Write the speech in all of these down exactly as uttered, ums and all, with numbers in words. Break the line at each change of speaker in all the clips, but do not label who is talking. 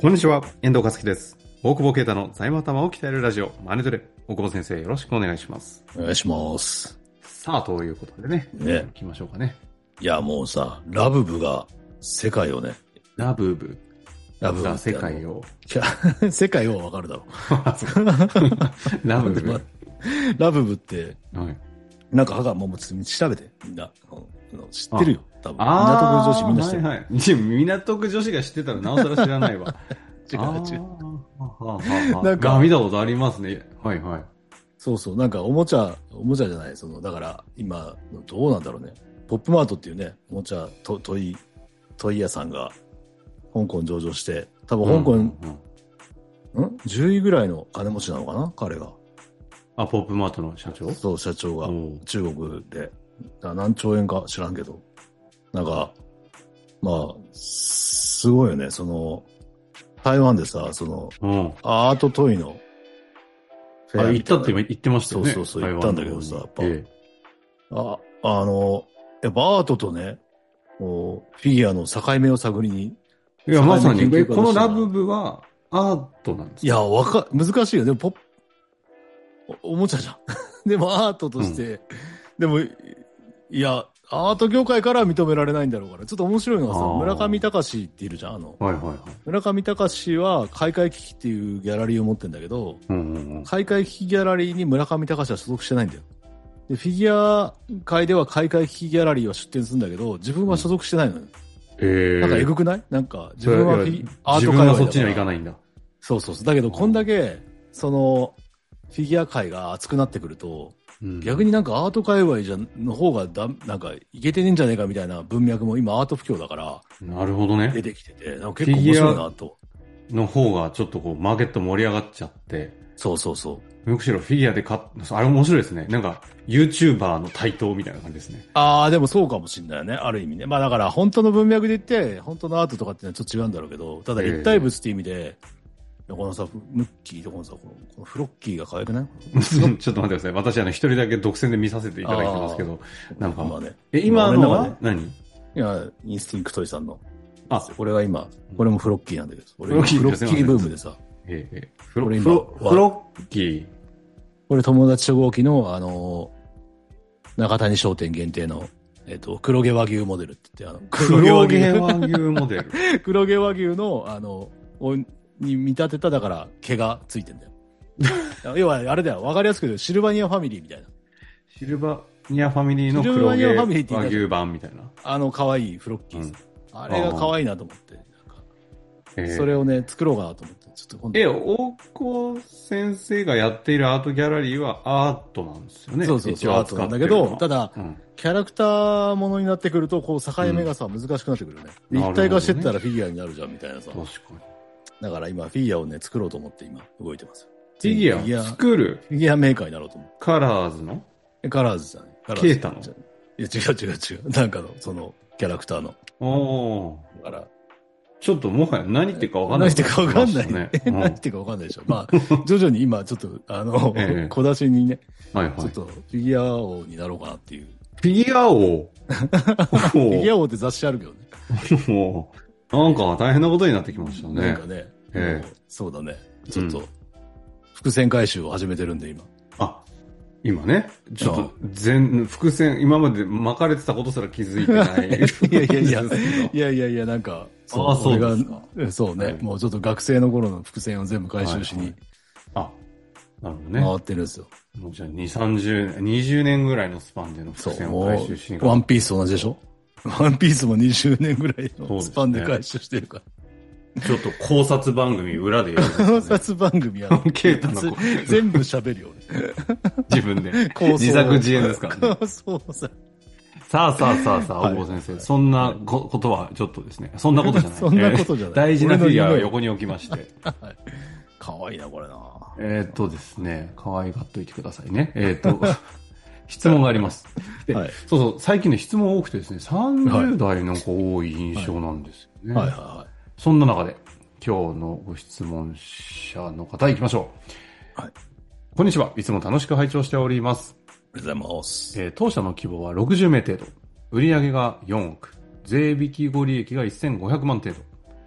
こんにちは、遠藤和樹です。大久保啓太の財務頭を鍛えるラジオ、マネトレ。大久保先生、よろしくお願いします。
お願いします。
さあ、ということでね。ね。行きましょうかね。
いや、もうさ、ラブブが世界をね。
ラブブ。
ラブブ
が世界を。
いや、世界をわかるだろう。
ラブブ。
ラブブって、
はい、
なんか、もう調べて、みんな。知ってるよ、多分。
港
区女子みんな知ってる。
はいはい、港区女子が知ってたらなおさら知らないわ。
違う違う。
なんか、見たことありますね。はいはい。
そうそう、なんかおもちゃ、おもちゃじゃない、その、だから今、どうなんだろうね。ポップマートっていうね、おもちゃ、トトイ、トイ屋さんが、香港上場して、多分香港、うんうん、ん ?じゅう 位ぐらいの金持ちなのかな彼が。
あ、ポップマートの社長？
そう、社長が、中国で。何兆円か知らんけど。なんか、まあ、すごいよね、その、台湾でさ、その、うん、アートトイの
フェア。あ、行ったって今言ってましたよね。
そうそうそう、行ったんだけどさ、やっぱ、ええ、あ、あの、やっぱアートとね、こう、フィギュアの境目を探りに。
いや、まさに、このラブブはアートなんですか？
いや、わか、難しいよ。でも、ポップ、お、おもちゃじゃん。でもアートとして、うん、でも、いや、アート業界からは認められないんだろうから、ちょっと面白いのがさ、村上隆っているじゃん、あの。
はいはいはい。
村上隆は開会危機っていうギャラリーを持ってんだけど、うんうんうん、開会危機ギャラリーに村上隆は所属してないんだよ。で、フィギュア界では開会危機ギャラリーは出展するんだけど、自分は所属してないのよ。
うん、えー、
なんかエグくない？なんか、自分はフィ
アート界は自分はそっちには行かないんだ。
そうそうそう。だけど、こんだけ、その、フィギュア界が熱くなってくると、うん、逆になんかアート界隈じゃの方がだなんかいけてねえんじゃねえかみたいな文脈も今アート不況だから
なるほどね
出てきててなんか結構面白いなと
の方がちょっとこうマーケット盛り上がっちゃって
そうそうそう
むしろフィギュアで買っあれ面白いですねなんか YouTuber の台頭みたいな感じですね
ああでもそうかもしんないよねある意味ねまあだから本当の文脈で言って本当のアートとかっていうのはちょっと違うんだろうけどただ立体物っていう意味で、えーこのさ、ムッキーとこのさ、このこのフロッキーが可愛くない
ちょっと待ってください。私、あの、一人だけ独占で見させていただいてますけど、なんか、まあね、え、今のは何？い
や、インスティンクトイさんの。あ、これは今、これもフロッキーなんだけど、
フロッキー
フロッキーブームでさ。
ええ、フロ、フロ、フロッキー。
これ友達と合機の、あの、中谷商店限定の、えっと、黒毛和牛モデルって言って、あの、
黒毛和牛モデル。
黒毛和牛の、あの、に見立てただから毛がついてんだよ。要はあれだよわかりやすく言うとシルバニアファミリーみたいな。
シルバニアファミリーの黒毛和牛版みたいな。
あの可愛いフロッキー、うん、あれが可愛いなと思って。なんかえー、それをね作ろうかなと思ってちょっと今度。
え大久保先生がやっているアートギャラリーはアートなんですよね。
そうそうそうアートなんだけどただ、うん、キャラクターものになってくるとこう境目がさ、うん、難しくなってくるよね。一体化してったらフィギュアになるじゃんみたいなさ。
確かに。
だから今、フィギュアをね、作ろうと思って今、動いてます。
フィギュア作る
フィギュアメーカーになろうと思って。
カラーズの
カラーズじゃない。カラーズ。
ケータのい
や、違う違う違う。なんかの、その、キャラクターの。
お
ー。だから、
ちょっともはや何言ってるか分かんない、
ね。何言ってるか分かんない。ね、うん、何言ってるか分かんないでしょ。まあ、徐々に今、ちょっと、あの、ええ、小出しにね、はいはい、ちょっと、フィギュア王になろうかなっていう。
フィギュア王
フィギュア王って雑誌あるけどね。
もう、なんか大変なことになってきましたね。
なんかね。ええ、そうだね。ちょっと、伏線回収を始めてるんで、今。
あ、今ね。ちょっと、全、伏線、今まで巻かれてたことすら気づいてない。
いやいやいや、いやいやいや、なんか、
そう、あそうですか。
そうね、はい、もうちょっと学生の頃の伏線を全部回収しに、はいはい、
あ、なるほどね。
回ってるんですよ。
もうじゃあ、に、さんじゅうねん、にじゅうねんぐらいのスパンでの伏線を回収しに
行く。ワンピースと同じでしょ？ワンピースもにじゅうねんぐらいのスパンで回収してるから。
ちょっと考察番組裏でやる、ね。
考察番組やる。
ケータの
全部喋るよ、
自分で。自作自演ですからね。
そうさ。
さあさあさあさあ、大久保先生、はい。そんなことはちょっとですね。そんなことじゃない。
そんなことじゃない。
大事なフィギュアを横に置きまして。
かわいいな、これな。
えーっとですね、可愛がっといてくださいね。えーっと、質問があります。で、はい、そうそう、最近ね、質問多くてですね、さんじゅう代の子多い印象なんですよね。
はい、はい、はいはい。
そんな中で、今日のご質問者の方行きましょう。はい。こんにちは。いつも楽しく拝聴しております。
ありがとうございます。
えー、当社の規模はろくじゅうめい程度。売上がよんおく。税引き後利益がせんごひゃくまん程度。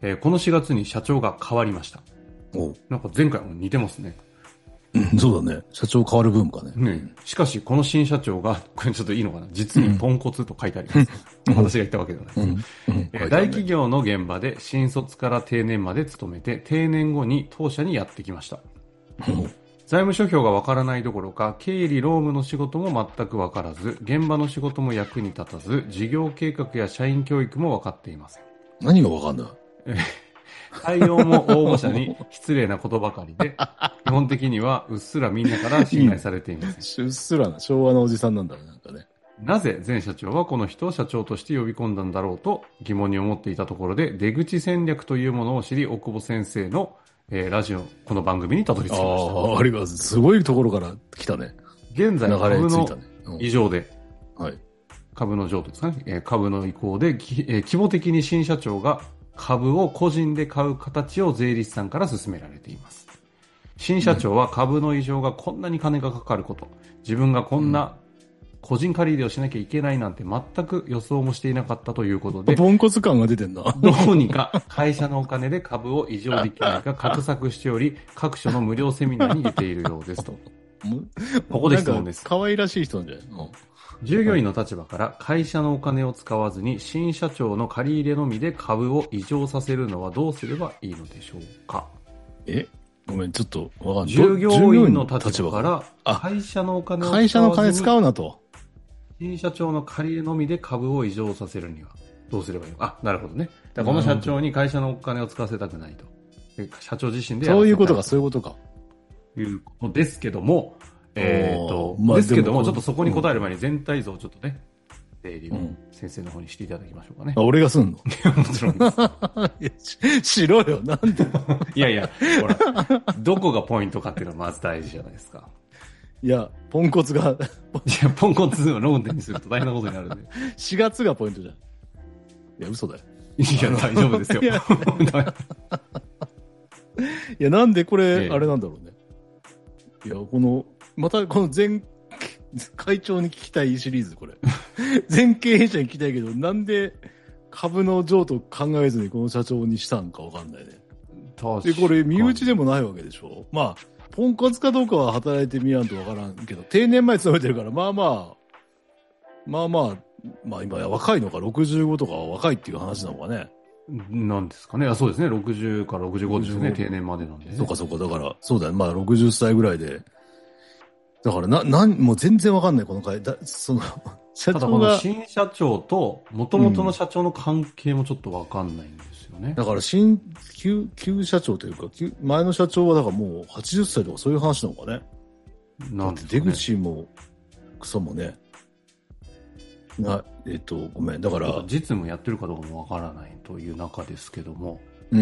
えー、このしがつに社長が変わりました。
おう。
なんか前回も似てますね。
うん、そうだね。社長変わる分かね。
ね。しかし、この新社長が、これちょっといいのかな、実にポンコツと書いてあります。うん、私が言ったわけではないです。うんうん、えー、大企業の現場で新卒から定年まで勤めて、定年後に当社にやってきました。うん、財務諸表がわからないどころか、経理労務の仕事も全くわからず、現場の仕事も役に立たず、事業計画や社員教育も分かっていません。
何がわかんない？
対応も応募者に失礼なことばかりで、基本的にはうっすらみんなから信頼されていません。
うっすらな、昭和のおじさんなんだね、なんかね。
なぜ前社長はこの人を社長として呼び込んだんだろうと疑問に思っていたところで、出口戦略というものを知り、大久保先生の、えー、ラジオ、この番組にたどり着きました。
ああ、ありがとう。すごいところから来たね。
現在、株の異常で、
ねうん、はい。
株の譲渡ですかね、えー、株の移行で、えー、規模的に新社長が株を個人で買う形を税理士さんから進められています。新社長は株の異常がこんなに金がかかること、自分がこんな個人借り入れをしなきゃいけないなんて全く予想もしていなかったということで、
ポンコツ感が出てんな。
どうにか会社のお金で株を異常できないか画策しており、各所の無料セミナーに出ているようですと。ここで質問です。
可愛らしい人なんじゃないの？
従業員の立場から会社のお金を使わずに新社長の借り入れのみで株を異常させるのはどうすればいいのでしょうか？
えごめん、ちょっとわかんない。
従業員の立場から会社のお金を使わずに
会社の金使うなと。
新社長の借り入れのみで株を異常させるにはどうすればいいのか。あ、なるほどね。だからこの社長に会社のお金を使わせたくないと。社長自身でやらせたい。
そういうことか、そういうことか。
いうことですけども、えっと、まあ、ですけども、ちょっとそこに答える前に全体像をちょっとね、整理を先生の方にしていただきましょうかね。
あ、俺がすんの？
もちろんです。
いや、し、しろよ、なんで？
いやいや、ほら、どこがポイントかっていうのはまず大事じゃないですか。
いや、ポンコツが。い
や、ポンコツを論点にすると大変なことになるんで。
しがつがポイントじゃん。いや、嘘だよ。
いや、大丈夫ですよ。いや、
いやなんでこれ、あれなんだろうね。いや、この、またこの前、会長に聞きたいシリーズ、これ。前経営者に聞きたいけど、なんで株の譲渡考えずにこの社長にしたんかわかんないね。で、これ身内でもないわけでしょ。まあ、ポンコツかどうかは働いてみやんとわからんけど、定年前勤めてるから、まあまあ、まあまあ、まあ今若いのか、ろくじゅうごとかは若いっていう話なのかね。
なんですかね。あ、そうですね。ろくじゅうからろくじゅうごですね。定年までなんで、ね。
そうかそうか。だから、そうだね。まあろくじゅっさいぐらいで。だからな、なん、もう全然わかんない、この会。だ、その、
社長が。ただこの新社長と、元々の社長の関係もちょっとわかんないんですよね。うん、
だから新、旧、旧社長というか、旧、前の社長はだからもうはちじゅっさいとかそういう話なのかね。
なんですかね。
出口も、クソもね。な、えっと、ごめん。だから。
実務やってるかどうかもわからないという中ですけども。
うん。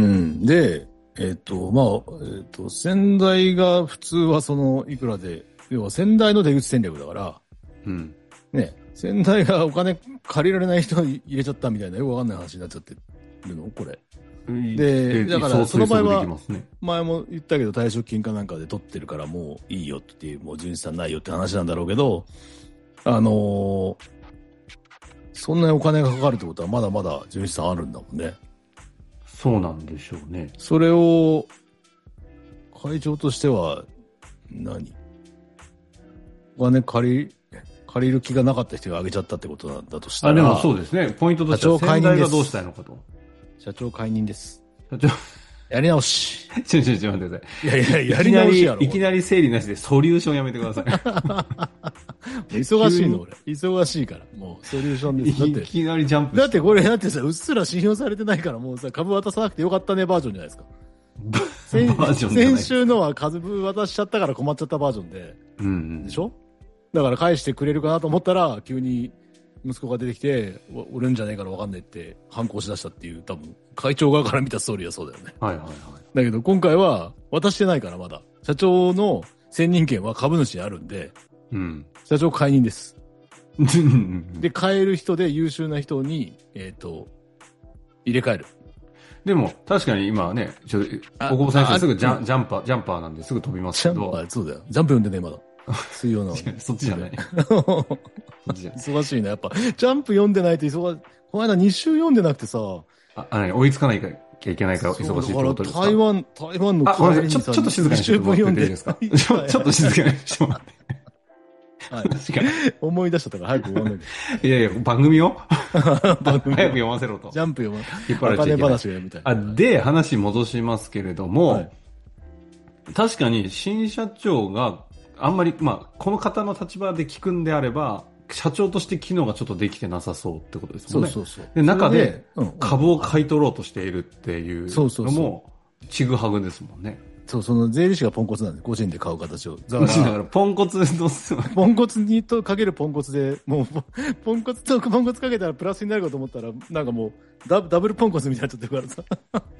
で、えっと、まあ、えっと、先代が普通はその、いくらで、要は先代の出口戦略だから、
うん。
ね、先代がお金借りられない人に入れちゃったみたいなよくわかんない話になっちゃってるのこれ。で、だからその場合は、前も言ったけど退職金かなんかで取ってるからもういいよっていう、もう純資産ないよって話なんだろうけど、あのー、そんなにお金がかかるってことはまだまだ純資産あるんだもんね。
そうなんでしょうね。
それを、会長としては何、お金借り、借りる気がなかった人があげちゃったってことなんだとしたら。
あ、でもそうですね。ポイントとしては先代がどうしたいのかと。
社長解任です。
社長。
やり直し。
ちょちょちょ待ってください。
いやいや、やり直しやろ。
いきなり、いきなり整理なしでソリューションやめてください。
忙しいの俺。忙しいから。もうソリューションです。だって。
いきなりジャンプして。
だってこれだってさ、うっすら信用されてないからもうさ、株渡さなくてよかったねバージョンじゃないですか。先, 先週のは株渡しちゃったから困っちゃったバージョンで。
うんうん。
でしょ？だから返してくれるかなと思ったら、急に息子が出てきて、売るんじゃねえから分かんないって反抗しだしたっていう、多分、会長側から見たストーリーはそうだよね。
はいはいはい。
だけど今回は渡してないからまだ。社長の選任権は株主にあるんで、
うん。
社長解任です。で、買える人で優秀な人に、えっと、入れ替える。
でも、確かに今はね、ちょっと、大久保先生すぐジャン、ジャンパー、ジャンパーなんですぐ飛びますけど。
ジャンパー、そうだよ。ジャンプ読んでね、まだ。水曜の。
そっちじゃない。
忙しいな、やっぱ。ジャンプ読んでないと忙しい。この間に週読んでなくてさ。
あ、あ、追いつかないかきゃいけないから忙しいってことですか？
台湾、台湾の
あ、ごめんなさい。ちょ、ちょっと静かにしてもらっていいですか？ちょ、ちょっと静かにしてもらって。
はい。思い出しちゃったから早く終わんない
で。いやいや、番組を番組早く読ませろと。
ジャンプ読ま
引っ張られちゃいけない。お金
話がみたいな。
あ、で、話戻しますけれども、はい、確かに新社長があんまり、まあ、この方の立場で聞くんであれば、社長として機能がちょっとできてなさそうってことですもんね。
そうそうそう。
で、中で株を買い取ろうとしているっていうのも、ちぐはぐですもんね。
そう、その税理士がポンコツなんで、個人で買う形を。
だから、だからポンコツの、
ポンコツにとかけるポンコツで、もう、ポンコツとポンコツかけたらプラスになるかと思ったら、なんかもうダ、ダブルポンコツみたいになっちゃってるからさ。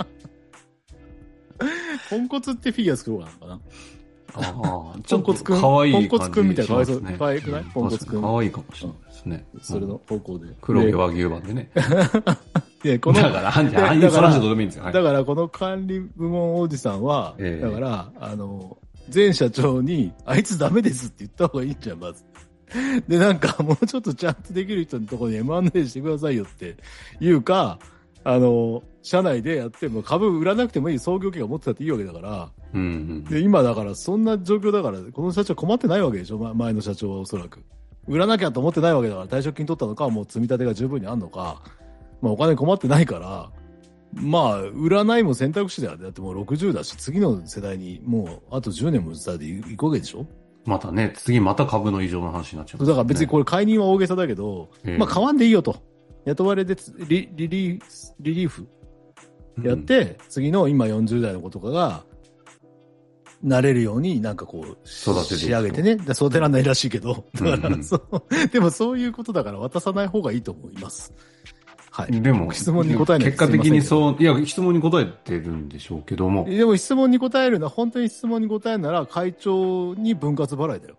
ポンコツってフィギュア作ろうかなのかな。
ああ、
ポンコツくん。
かわいい感じ、
ポンコツくんみたいなかわいそう。かわいくない？ポンコツくん。
かわいいかもしれないですね。
それの方向で。
黒毛和牛版でね。
で、この、
だから、あんじゃ、ああいう話どうでもいいんですよ。
だから、この管理部門おじさんは、だから、あの、前社長に、あいつダメですって言った方がいいんじゃん、まず。で、なんか、もうちょっとちゃんとできる人のところに エムアンドエー してくださいよっていうか、あの、社内でやっても株売らなくてもいい創業期が持ってたっていいわけだから、
うんうん、
で、今だからそんな状況だから、この社長困ってないわけでしょ、前の社長はおそらく。売らなきゃと思ってないわけだから、退職金取ったのか、もう積み立てが十分にあんのか、まあお金困ってないから、まあ、売らないも選択肢だよね。だってもうろくじゅうだし、次の世代にもうあとじゅうねんも伝えていくわけでしょ。
またね、次また株の異常の話になっちゃう、ね。
だから別にこれ解任は大げさだけど、えー、まあ買わんでいいよと。雇われでリリリース、リリーフやって、うん、次の今よんじゅう代の子とかが、なれるようになんかこう、育てて仕上げてね。育てらんないらしいけど。だから、うんうん、そう、でもそういうことだから渡さない方がいいと思います。はい。
でも、
質問に答えない
結果的にそう、いや、質問に答えてるんでしょうけども。
でも質問に答えるのは、本当に質問に答えるなら、会長に分割払いだよ。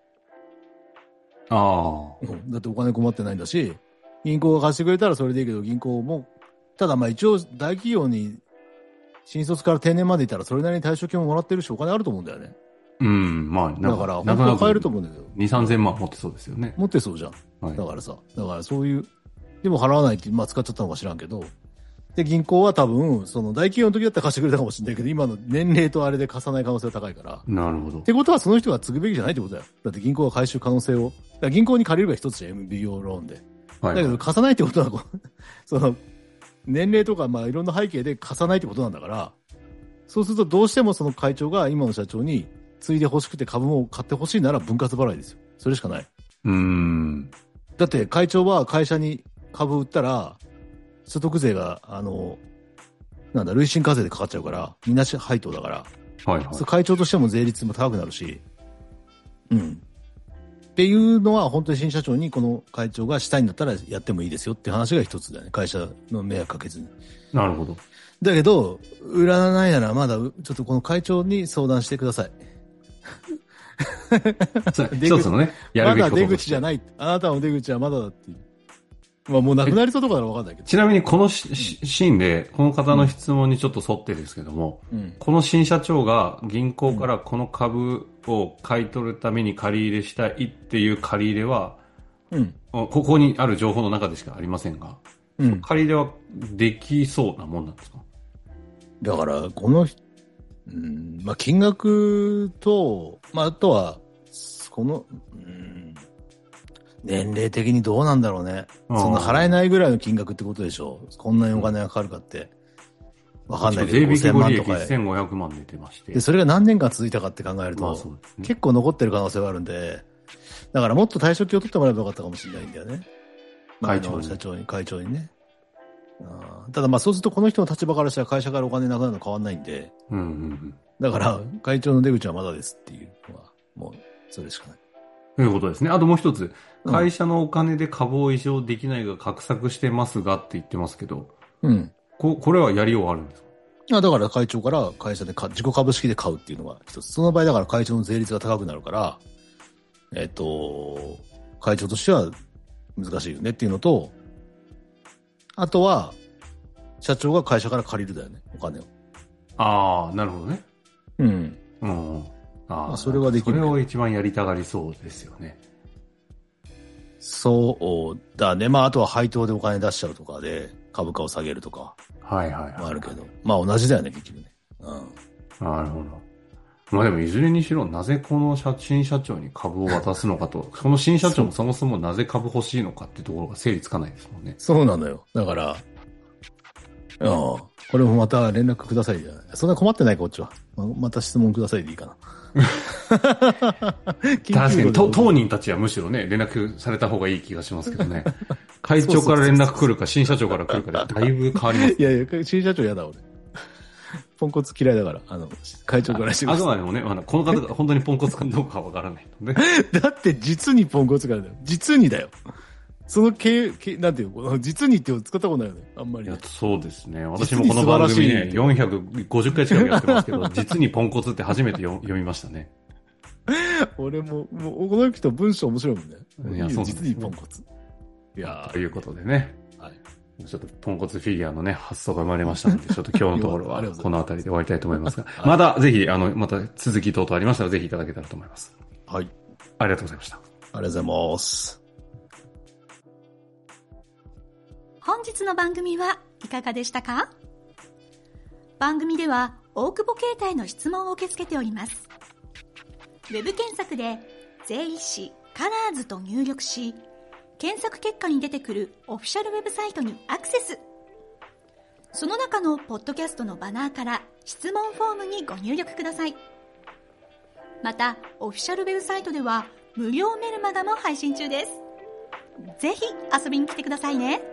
ああ、
うん。だってお金困ってないんだし、銀行が貸してくれたらそれでいいけど、銀行も、ただまあ一応大企業に、新卒から定年までいたらそれなりに退職金ももらってるし、お金あると思うんだよね。
うん、まあ、
だから、本当は買えると思うんだけど。
に、さんぜんまん持ってそうですよね。
持ってそうじゃん。はい、だからさ、だからそういう、でも払わないって、まあ使っちゃったのか知らんけど、で、銀行は多分、その大企業の時だったら貸してくれたかもしれないけど、今の年齢とあれで貸さない可能性が高いから。
なるほど。
ってことはその人が継ぐべきじゃないってことだよ。だって銀行が回収可能性を。だから銀行に借りるが一つじゃん、エムビーオー ローンで。はい、だけど貸さないってことは、その、年齢とか、まあいろんな背景で貸さないってことなんだから、そうするとどうしてもその会長が今の社長に継いで欲しくて株を買って欲しいなら分割払いですよ。それしかない。
うーん。
だって会長は会社に株売ったら、所得税が、あの、なんだ、累進課税でかかっちゃうから、みんな配当だから。
はいはい。
会長としても税率も高くなるし、うん。っていうのは本当に新社長にこの会長がしたいんだったらやってもいいですよっていう話が一つだよね。会社の迷惑かけずに。
なるほど。
だけど、売らないならまだちょっとこの会長に相談してください。
一つのね、やるべきこととして。まだ
出口じゃない。あなたの出口はまだだっていう。まあもうなくなりそうとかならわかんないけど。
ちなみにこのシーンで、この方の質問にちょっと沿ってですけども、うん、この新社長が銀行からこの株を買い取るために借り入れしたいっていう借り入れは、うん、ここにある情報の中でしかありませんが、うん、借り入れはできそうなもんなんですか？
だから、この、うん、まあ金額と、まああとは、この、うん年齢的にどうなんだろうね。そんな払えないぐらいの金額ってことでしょ。こんなにお金がかかるかって。わかんないけど、
ごせんまんとか。せんごひゃくまん出てまして。
で、それが何年間続いたかって考えると、
まあそうですね、
結構残ってる可能性があるんで、だからもっと退職金を取ってもらえばよかったかもしれないんだよね。
会長
に。社長に、会長にね。あただまあそうするとこの人の立場からしたら会社からお金なくなるの変わんないんで、
うんうんうん、
だから会長の出口はまだですっていうのは、もうそれしかない。
ということですね。あともう一つ。会社のお金で株を移譲できないが画策してますがって言ってますけど、
うん。
こ、これはやりようあるんですか？
あ、だから会長から会社でか自己株式で買うっていうのが一つ。その場合だから会長の税率が高くなるから、えっと、会長としては難しいよねっていうのと、あとは、社長が会社から借りるだよね、お金を。
ああ、なるほどね。
うん。
うん。ああ、
それはできる。
それを一番やりたがりそうですよね。
そうだね。まあ、あとは配当でお金出しちゃうとかで、株価を下げるとか、
はいはいはい。
あるけど。まあ同じだよね、結局ね。うん。
なるほど。まあでもいずれにしろ、なぜこの新社長に株を渡すのかと、この新社長もそもそもなぜ株欲しいのかっていうところが整理つかないですもんね。
そうなのよ。だから、ああ、これもまた連絡くださいじゃない。そんな困ってないか、こっちは。ままた質問くださいでいいかな。
確かに、当人たちはむしろね、連絡された方がいい気がしますけどね。会長から連絡来るか、新社長から来るかでだいぶ変わります。
いやいや、新社長嫌だ、俺。ポンコツ嫌いだから、あの、会長からしてください。
あくまでもね、あの、この方が本当にポンコツかどうかわからないので。
だって実にポンコツからだよ。実にだよ。その系、系なんていうの、実にって使ったことないよね、あんまり、ね。
いや、そうですね。私もこの番組ね、よんひゃくごじゅっかい近くやってますけど、実にポンコツって初めて読みましたね。
俺も、もう、この人文章面白いもんね。
いや、そうです
ね。実にポンコツ。いや
ということでね。はい。ちょっとポンコツフィギュアのね、発想が生まれましたので、ちょっと今日のところはこの辺りで終わりたいと思いますが、はい、またぜひ、あの、また続き等々ありましたらぜひいただけたらと思います。
はい。
ありがとうございました。あ
りがとうございます。
本日の番組はいかがでしたか？番組では大久保携帯の質問を受け付けております。ウェブ検索で税理士カラーズと入力し、検索結果に出てくるオフィシャルウェブサイトにアクセス。その中のポッドキャストのバナーから質問フォームにご入力ください。またオフィシャルウェブサイトでは無料メルマガも配信中です。ぜひ遊びに来てくださいね。